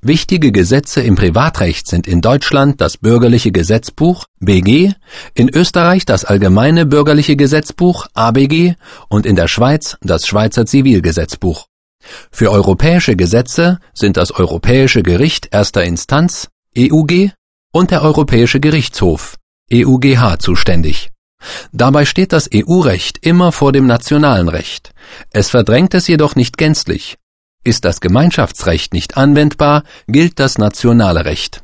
Wichtige Gesetze im Privatrecht sind in Deutschland das Bürgerliche Gesetzbuch (BG), in Österreich das Allgemeine Bürgerliche Gesetzbuch (ABG) und in der Schweiz das Schweizer Zivilgesetzbuch. Für europäische Gesetze sind das Europäische Gericht erster Instanz (EuG) und der Europäische Gerichtshof (EuGH) zuständig. Dabei steht das EU-Recht immer vor dem nationalen Recht. Es verdrängt es jedoch nicht gänzlich. Ist das Gemeinschaftsrecht nicht anwendbar, gilt das nationale Recht.